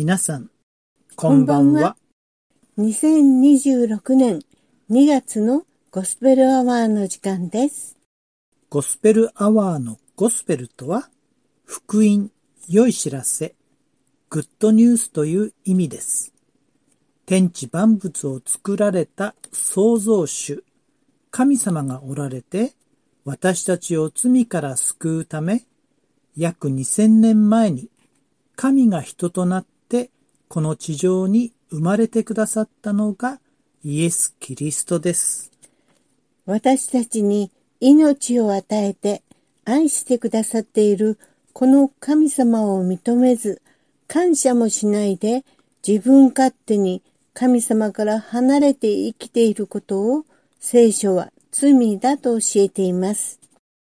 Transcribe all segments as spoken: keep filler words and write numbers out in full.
皆さん、こんばんは。 にせんにじゅうろくねんにがつのゴスペルアワーの時間です。 ゴスペルアワーのゴスペルとは、福音、良い知らせ、グッドニュースという意味です。天地万物を作られた創造主、神様がおられて、私たちを罪から救うため、約にせんねんまえに神が人となってこの地上に生まれてくださったのがイエス・キリストです。 私たちに命を与えて愛してくださっているこの神様を認めず、感謝もしないで自分勝手に神様から離れて生きていることを聖書は罪だと教えています。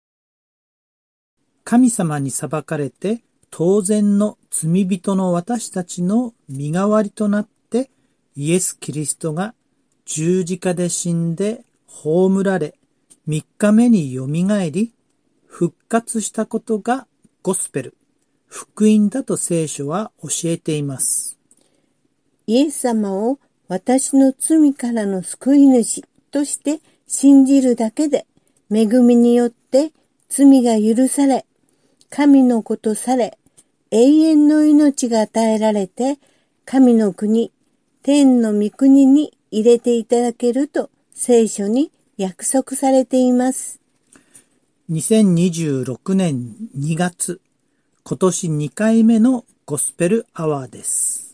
神様に裁かれて当然の罪人の私たちの身代わりとなってイエス・キリストが十字架で死んで葬られみっかめによみがえり復活したことがゴスペル、福音だと聖書は教えています。 イエス様を私の罪からの救い主として信じるだけで恵みによって罪が許され、神の子とされ、永遠の命が与えられて、神の国、天の御国に入れていただけると聖書に約束されています。 にせんにじゅうろくねんにがつ、今年にかいめのゴスペルアワーです。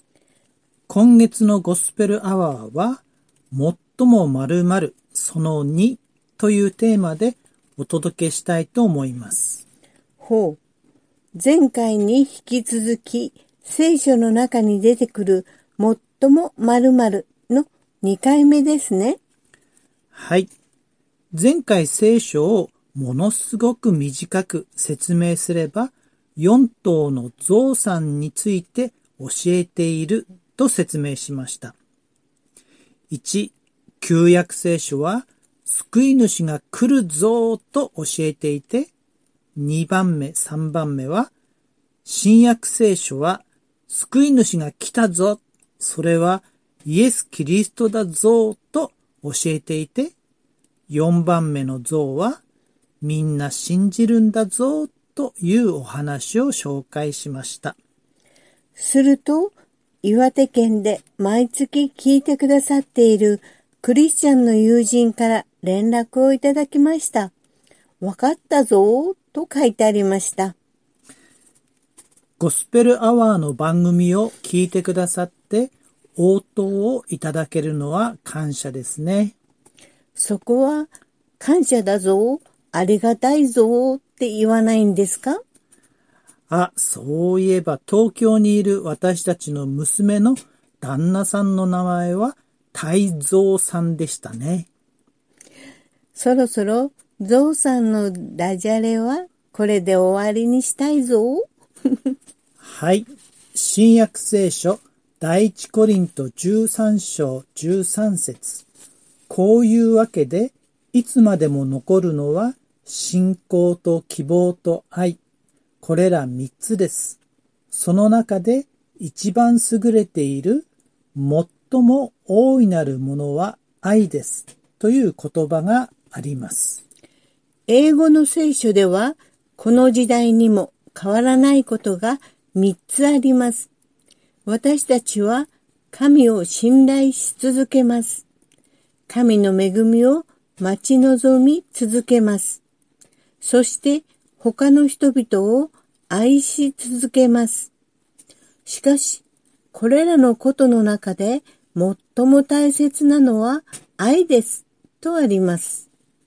今月のゴスペルアワーは、最も〇〇そのにというテーマでお届けしたいと思います。 ほう。前回に引き続き、聖書の中に出てくる最も〇〇のにかいめですね。 はい。前回聖書をものすごく短く説明すれば、よん頭の象さんについて教えていると説明しました。いち、旧約聖書は救い主が来るぞと教えていて、にばんめ、さんばんめは、新約聖書は、救い主が来たぞ、それはイエス・キリストだぞ、と教えていて、よんばんめのぞは、みんな信じるんだぞ、というお話を紹介しました。 すると、岩手県で毎月聞いてくださっているクリスチャンの友人から連絡をいただきました。わかったぞと書いてありました。 ゴスペルアワーの番組を聞いてくださって応答をいただけるのは感謝ですね。 そこは感謝だぞ、ありがたいぞって言わないんですか？ あ、そういえば東京にいる私たちの娘の旦那さんの名前は泰造さんでしたね。 そろそろゾウさんのダジャレはこれで終わりにしたいぞ。 はい。新約聖書第一コリントじゅうさんしょうじゅうさんせつ。こういうわけでいつまでも残るのは信仰と希望と愛。これら三つです。その中で一番優れている最も大いなるものは愛ですという言葉があります。 英語の聖書ではこの時代にも変わらないことが三つあります。私たちは神を信頼し続けます。神の恵みを待ち望み続けます。そして他の人々を愛し続けます。しかし、これらのことの中で最も大切なのは愛ですとあります。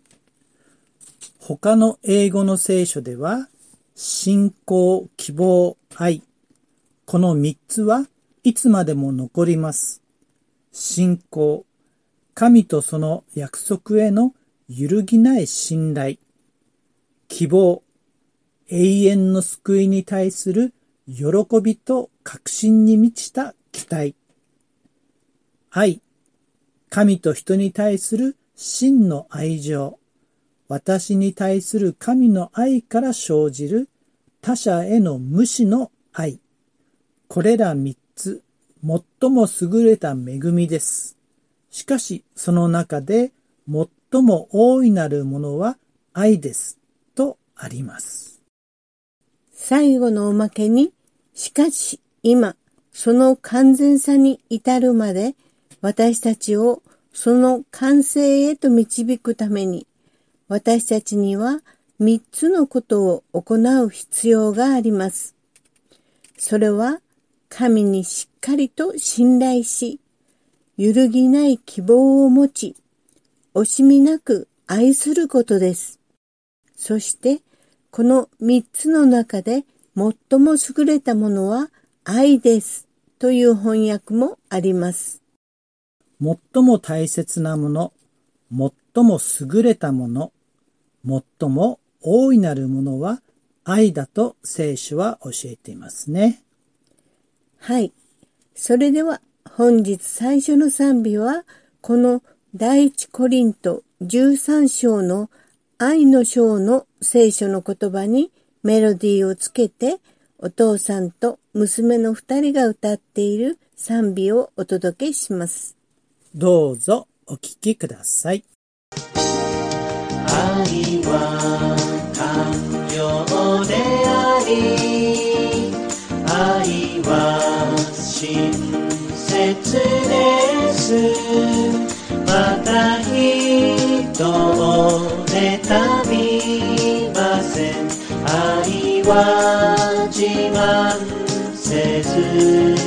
他の英語の聖書では、信仰、希望、愛。この三つはいつまでも残ります。信仰、神とその約束への揺るぎない信頼。希望、永遠の救いに対する喜びと確信に満ちた期待。愛、神と人に対する真の愛情。私に対する神の愛から生じる他者への無私の愛。これら三つ最も優れた恵みです。しかし、その中で最も大いなるものは愛です。とあります。 最後のおまけに、しかし今、その完全さに至るまで、私たちをその完成へと導くために、私たちには三つのことを行う必要があります。それは、神にしっかりと信頼し、揺るぎない希望を持ち、惜しみなく愛することです。そして、この三つの中で最も優れたものは愛ですという翻訳もあります。 最も大切なもの、最も優れたもの、最も大いなるものは愛だと聖書は教えていますね。 はい。それでは本日最初の賛美はこの第一コリントじゅうさん章の愛の章の聖書の言葉にメロディーをつけてお父さんと娘の二人が歌っている賛美をお届けします。 どうぞお聞きください。 愛は寛容であり、愛は親切です。また人を妬みません。愛は自慢せず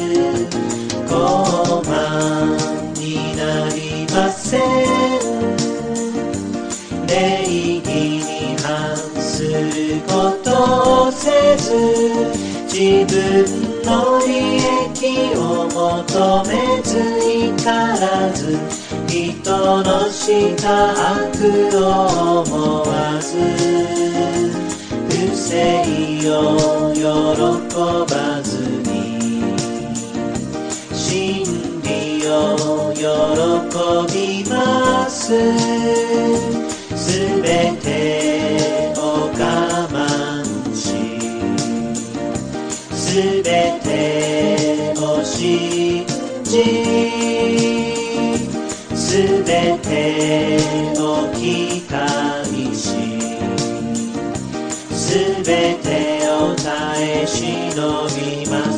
傲慢になりません。礼儀に反することをせず、自分の利益を求めず怒らず、人のした悪を思わず、不正を喜ばずに真理を喜びます。すべてを我慢し、すべてを信じ、すべてを期待し、すべてを耐え忍びます。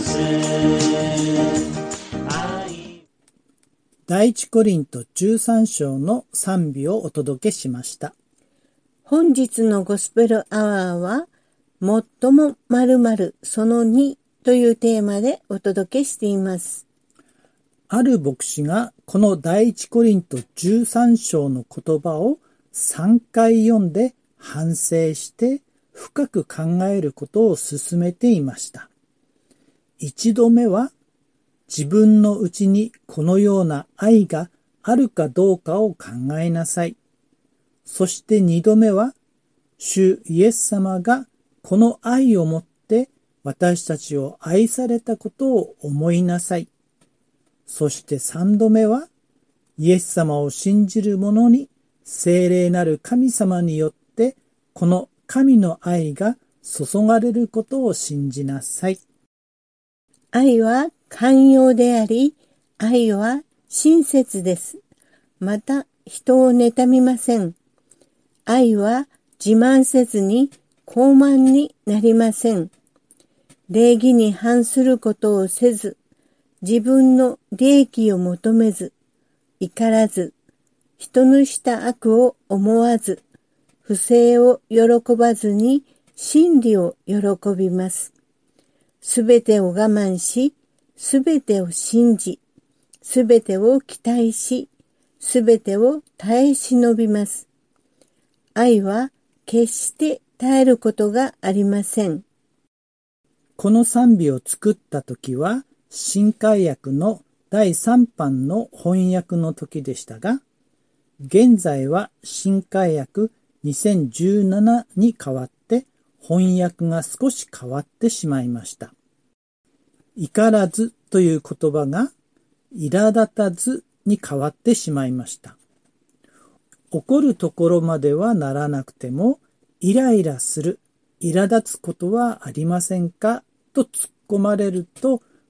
第一コリントじゅうさん章の賛美をお届けしました。 本日のゴスペルアワーは、最も〇〇そのにというテーマでお届けしています。 ある牧師がこの第一コリントじゅうさん章の言葉をさんかい読んで反省して深く考えることを勧めていました。一度目は自分のうちにこのような愛があるかどうかを考えなさい。そして二度目は主イエス様がこの愛をもって私たちを愛されたことを思いなさい。そして三度目は、イエス様を信じる者に聖霊なる神様によって、この神の愛が注がれることを信じなさい。 愛は寛容であり、愛は親切です。また、人を妬みません。愛は自慢せずに傲慢になりません。礼儀に反することをせず、自分の利益を求めず、怒らず、人のした悪を思わず、不正を喜ばずに真理を喜びます。すべてを我慢し、すべてを信じ、すべてを期待し、すべてを耐え忍びます。愛は決して耐えることがありません。 この賛美を作った時は、新海訳のだいさん版の翻訳の時でしたが、現在は新海訳にせんじゅうななに変わって翻訳が少し変わってしまいました。怒らずという言葉が苛立たずに変わってしまいました。怒るところまではならなくても、イライラする、苛立つことはありませんかと突っ込まれると、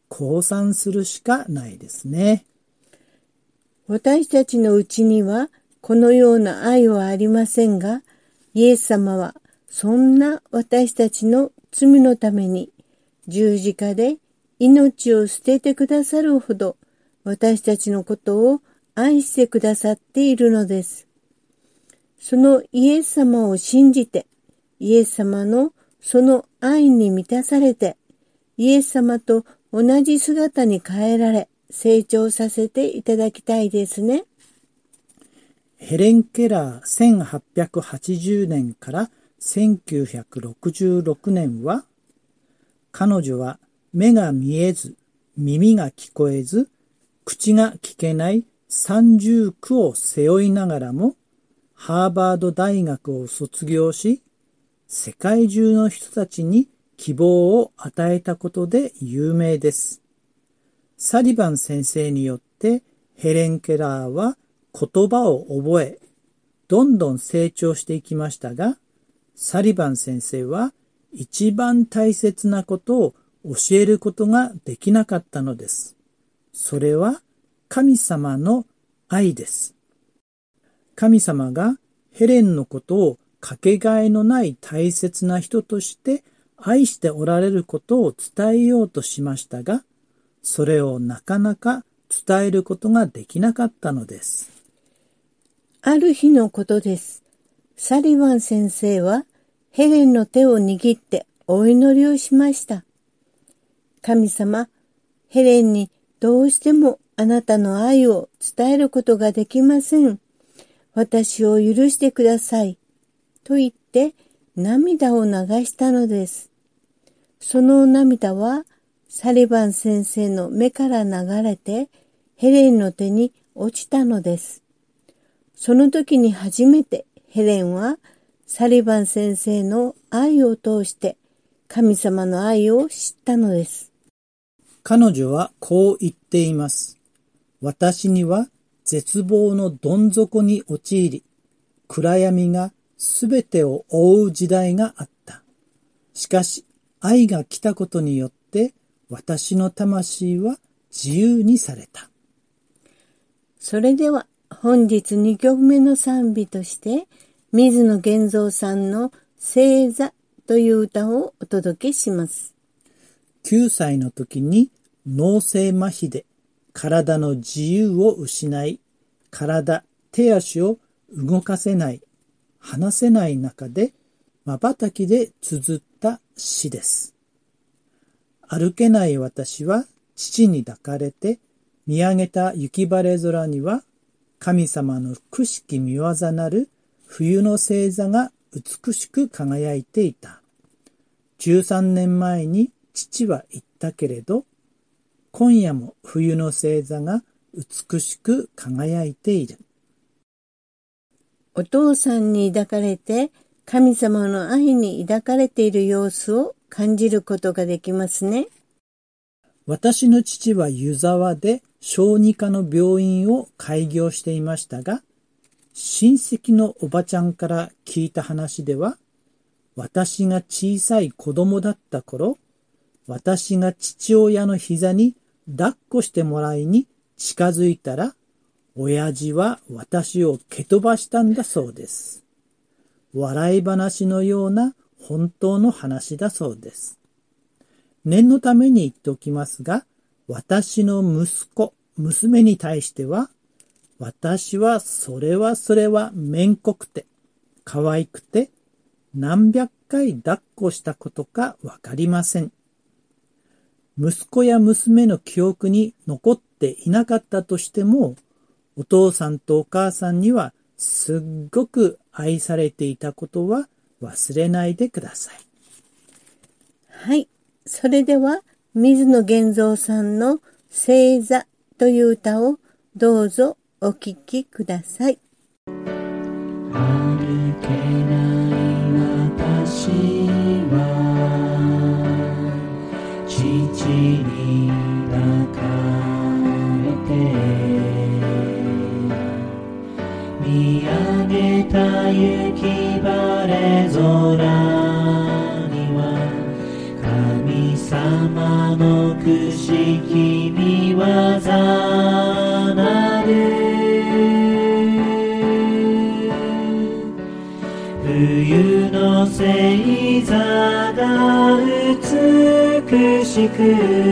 降参するしかないですね。 私たちのうちにはこのような愛はありませんが、イエス様はそんな私たちの罪のために十字架で命を捨ててくださるほど私たちのことを愛してくださっているのです。そのイエス様を信じて、イエス様のその愛に満たされて、イエス様と同じ姿に変えられ、成長させていただきたいですね。 ヘレン・ケラーせんはっぴゃくはちじゅうねんからせんきゅうひゃくろくじゅうろくねんは、彼女は目が見えず、耳が聞こえず、口が聞けない三重苦を背負いながらも、ハーバード大学を卒業し、世界中の人たちに希望を与えたことで有名です。サリバン先生によってヘレン・ケラーは言葉を覚え、どんどん成長していきましたが、サリバン先生は一番大切なことを教えることができなかったのです。それは神様の愛です。神様がヘレンのことをかけがえのない大切な人として愛しておられることを伝えようとしましたが、それをなかなか伝えることができなかったのです。 ある日のことです。サリバン先生はヘレンの手を握ってお祈りをしました。神様、ヘレンにどうしてもあなたの愛を伝えることができません。私を許してください。と言って涙を流したのです。その涙はサリバン先生の目から流れてヘレンの手に落ちたのです。その時に初めてヘレンはサリバン先生の愛を通して神様の愛を知ったのです。 彼女はこう言っています。私には絶望のどん底に陥り、暗闇がすべてを覆う時代があった。しかし愛が来たことによって私の魂は自由にされた。 それでは本日にきょくめの賛美として水野源三さんの聖座という歌をお届けします。 きゅうさいの時に脳性麻痺で体の自由を失い、体、手足を動かせない、話せない中で瞬きで綴った詩です。歩けない私は父に抱かれて、見上げた雪晴れ空には神様のくしき見業なる冬の星座が美しく輝いていた。じゅうさんねんまえに父は言ったけれど、今夜も冬の星座が美しく輝いている。 お父さんに抱かれて神様の愛に抱かれている様子を感じることができますね。 私の父は湯沢で小児科の病院を開業していましたが、親戚のおばちゃんから聞いた話では、私が小さい子供だった頃、私が父親の膝に抱っこしてもらいに近づいたら、親父は私を蹴飛ばしたんだそうです。笑い話のような本当の話だそうです。念のために言っておきますが、私の息子、娘に対しては、私はそれはそれはめんこくて、可愛くて、何百回抱っこしたことかわかりません。息子や娘の記憶に残っていなかったとしても、お父さんとお母さんにはすっごく愛されていたことは忘れないでください。 はい。それでは、水野源三さんの聖座という歌をどうぞお聴きください。 歩けない私は父に抱かれて、見上げた雪晴れ空には神様まのくしきみわざなる。冬の星座が美しく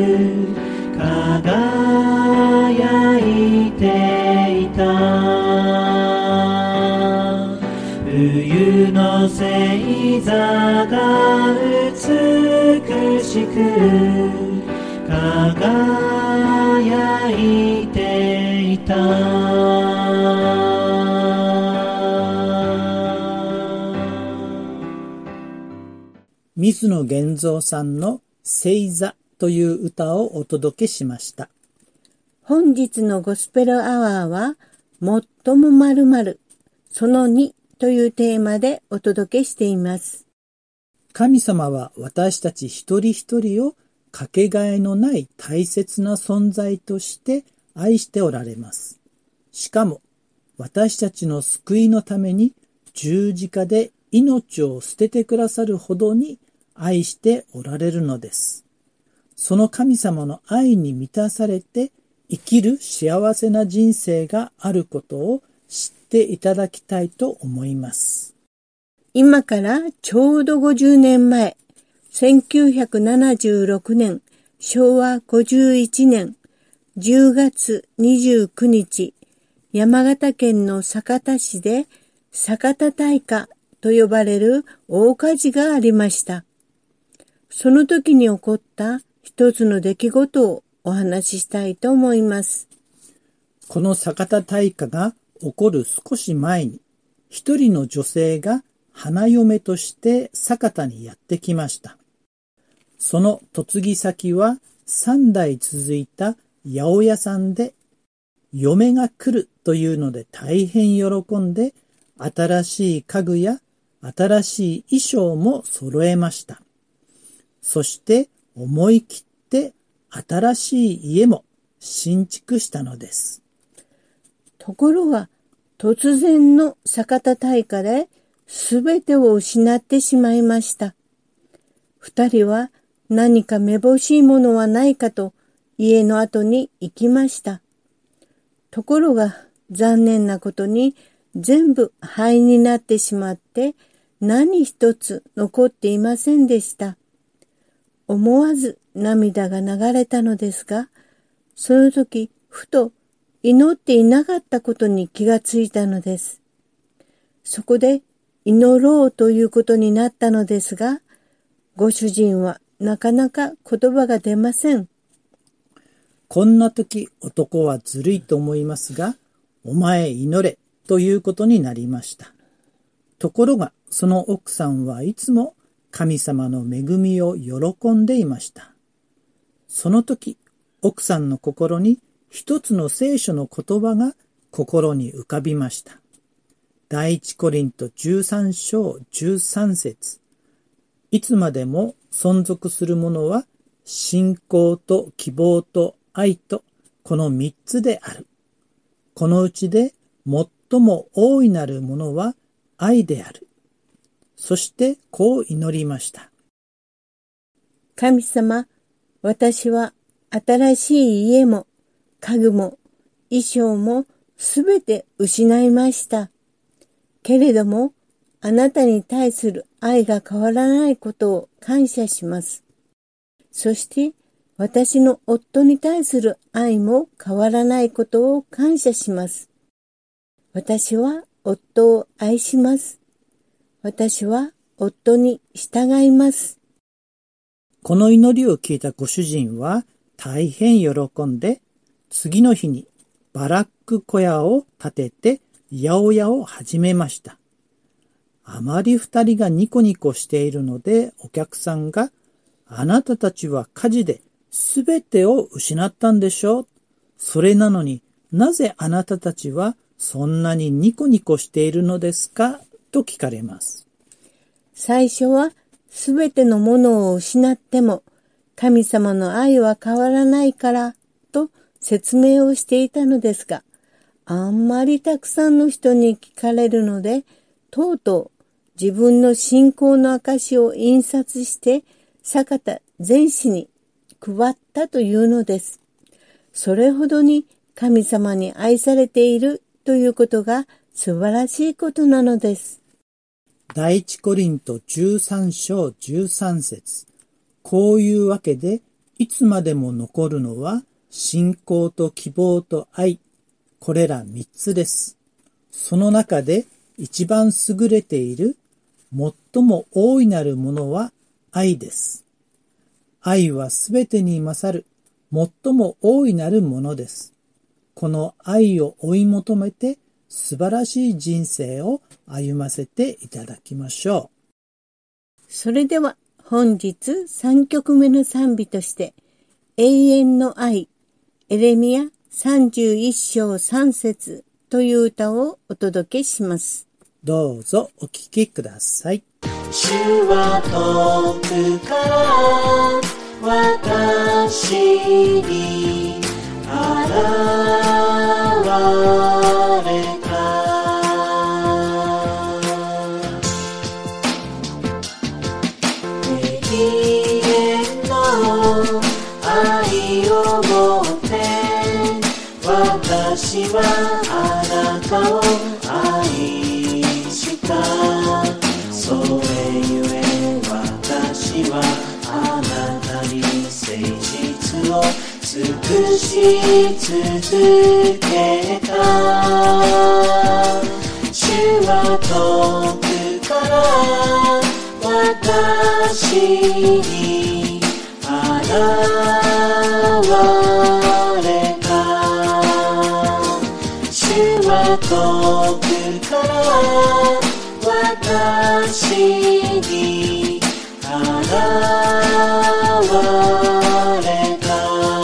輝いていた。冬の星座が美しく輝いていた。 水野源三さんの星座という歌をお届けしました。 本日のゴスペルアワーは、最も〇〇、そのにというテーマでお届けしています。 神様は私たち一人一人をかけがえのない大切な存在として愛しておられます。しかも私たちの救いのために十字架で命を捨ててくださるほどに愛しておられるのです。その神様の愛に満たされて生きる幸せな人生があることを知っていただきたいと思います。 今からちょうどごじゅうねんまえ、せんきゅうひゃくななじゅうろくねん、しょうわごじゅういちねんじゅうがつにじゅうくにち、山形県の酒田市で酒田大火と呼ばれる大火事がありました。その時に起こった一つの出来事をお話ししたいと思います。 この酒田大火が起こる少し前に、一人の女性が花嫁として酒田にやってきました。その嫁ぎ先は三代続いた八百屋さんで、嫁が来るというので大変喜んで、新しい家具や新しい衣装も揃えました。そして思い切って新しい家も新築したのです。 ところが突然の酒田大火で全てを失ってしまいました。二人は何かめぼしいものはないかと家の後に行きました。ところが残念なことに全部灰になってしまって何一つ残っていませんでした。思わず涙が流れたのですが、その時ふと祈っていなかったことに気がついたのです。そこで祈ろうということになったのですが、ご主人はなかなか言葉が出ません。 こんな時男はずるいと思いますが、お前祈れということになりました。ところがその奥さんはいつも神様の恵みを喜んでいました。その時奥さんの心に一つの聖書の言葉が心に浮かびました。第一コリントじゅうさんしょうじゅうさんせつ。いつまでも存続するものは信仰と希望と愛とこの三つである。このうちで最も大いなるものは愛である。そしてこう祈りました。 神様、私は新しい家も家具も衣装もすべて失いました。けれども、あなたに対する愛が変わらないことを感謝します。そして、私の夫に対する愛も変わらないことを感謝します。私は夫を愛します。私は夫に従います。 この祈りを聞いたご主人は大変喜んで、次の日にバラック小屋を建てて八百屋を始めました。あまり二人がニコニコしているので、お客さんが、あなたたちは火事で全てを失ったんでしょう。それなのになぜあなたたちはそんなにニコニコしているのですかと聞かれます。 最初はすべてのものを失っても神様の愛は変わらないからと説明をしていたのですが、あんまりたくさんの人に聞かれるので、とうとう自分の信仰の証を印刷して酒田全市に配ったというのです。それほどに神様に愛されているということが素晴らしいことなのです。 第一コリントじゅうさん章じゅうさん節。こういうわけで、いつまでも残るのは、信仰と希望と愛。これら三つです。その中で一番優れている、最も大いなるものは愛です。愛はすべてに勝る、最も大いなるものです。この愛を追い求めて、素晴らしい人生を歩ませていただきましょう。それでは本日さんきょくめの賛美として、永遠の愛、エレミヤさんじゅういっ章さん節という歌をお届けします。 どうぞお聴きください。 主は遠くから私に現れた。永遠の愛をもって私はあなたを愛した。それゆえ私はあなたに誠実を尽くし続けた。主は遠くから私に現れた。主は遠くから私に現れた。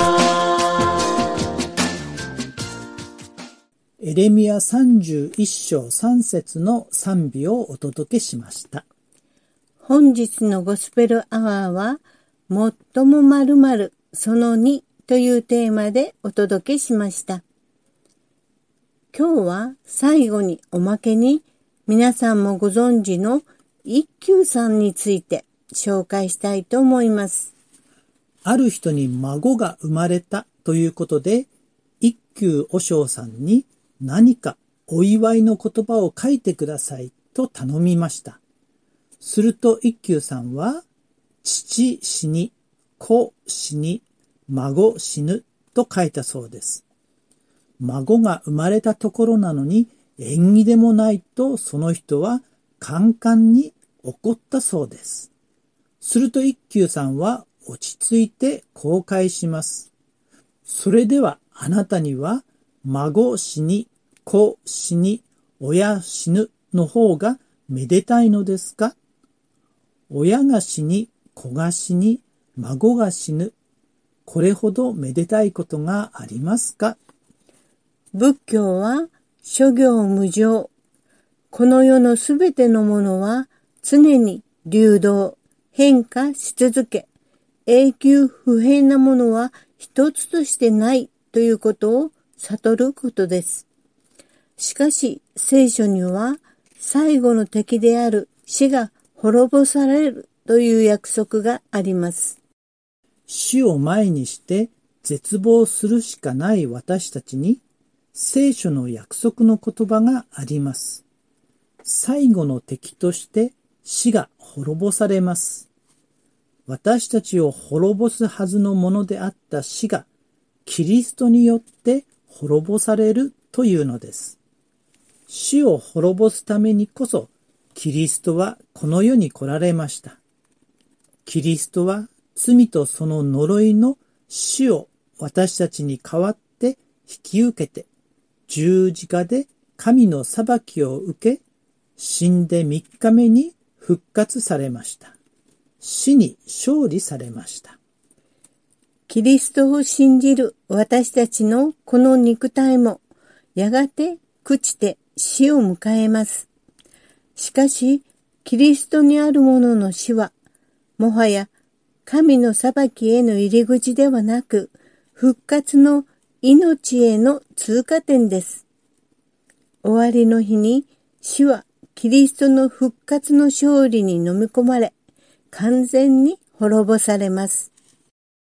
エレミヤさんじゅういっ章さん節の賛美をお届けしました。 本日のゴスペルアワーは、最も〇〇そのにというテーマでお届けしました。今日は最後におまけに皆さんもご存知の一休さんについて紹介したいと思います。 ある人に孫が生まれたということで、一休和尚さんに何かお祝いの言葉を書いてくださいと頼みました。すると一休さんは、父死に、子死に、孫死ぬと書いたそうです。孫が生まれたところなのに縁起でもないとその人はカンカンに怒ったそうです。すると一休さんは落ち着いて公開します。それではあなたには孫死に、子死に、親死ぬの方がめでたいのですか？親が死に、子が死に、孫が死ぬ。これほどめでたいことがありますか？ 仏教は諸行無常。この世のすべてのものは常に流動、変化し続け、永久不変なものは一つとしてないということを悟ることです。しかし聖書には最後の敵である死が滅ぼされるという約束があります。 死を前にして絶望するしかない私たちに聖書の約束の言葉があります。最後の敵として死が滅ぼされます。私たちを滅ぼすはずのものであった死がキリストによって滅ぼされるというのです。死を滅ぼすためにこそキリストはこの世に来られました。キリストは罪とその呪いの死を私たちに代わって引き受けて、十字架で神の裁きを受け、死んで三日目に復活されました。死に勝利されました。 キリストを信じる私たちのこの肉体も、やがて朽ちて死を迎えます。しかし、キリストにあるものの死は、もはや神の裁きへの入り口ではなく、復活の命への通過点です。終わりの日に死はキリストの復活の勝利に飲み込まれ、完全に滅ぼされます。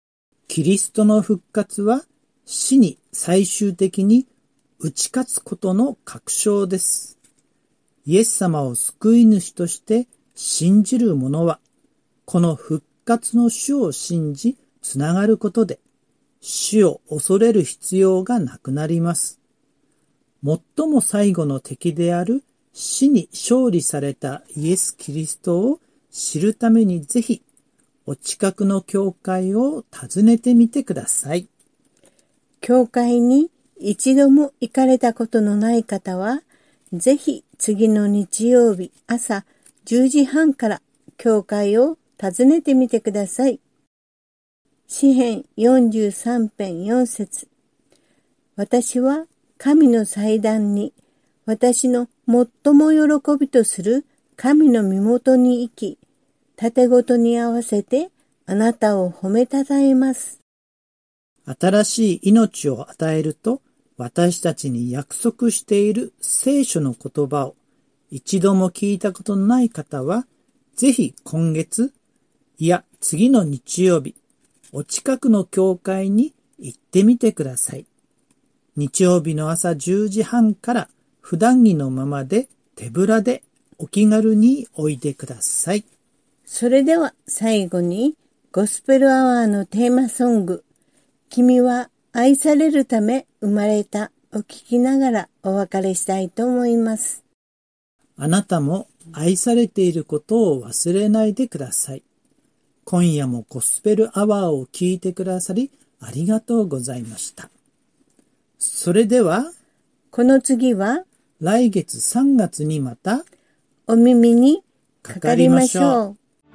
キリストの復活は死に最終的に打ち勝つことの確証です。イエス様を救い主として信じる者は、この復活の主を信じ、つながることで、死を恐れる必要がなくなります。最も最後の敵である死に勝利されたイエス・キリストを知るためにぜひ、お近くの教会を訪ねてみてください。 教会に一度も行かれたことのない方は、ぜひ次の日曜日朝じゅうじはんから教会を訪ねてみてください。詩編よんじゅうさん編よん節。私は神の祭壇に、私の最も喜びとする神の身元に行き、盾ごとに合わせてあなたを褒めたたえます。 新しい命を与えると私たちに約束している聖書の言葉を一度も聞いたことのない方は、ぜひ今月、いや次の日曜日、お近くの教会に行ってみてください。日曜日の朝じゅうじはんから普段着のままで手ぶらでお気軽においでください。 それでは最後にゴスペルアワーのテーマソング、君は愛されるため生まれたを聞きながらお別れしたいと思います。 あなたも愛されていることを忘れないでください。今夜もゴスペルアワーを聞いてくださりありがとうございました。それでは、 この次は来月さんがつにまたお耳にかかりましょう。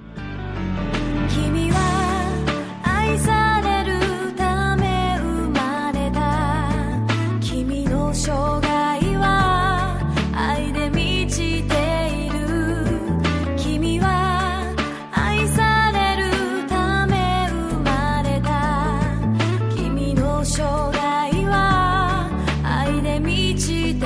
している。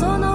その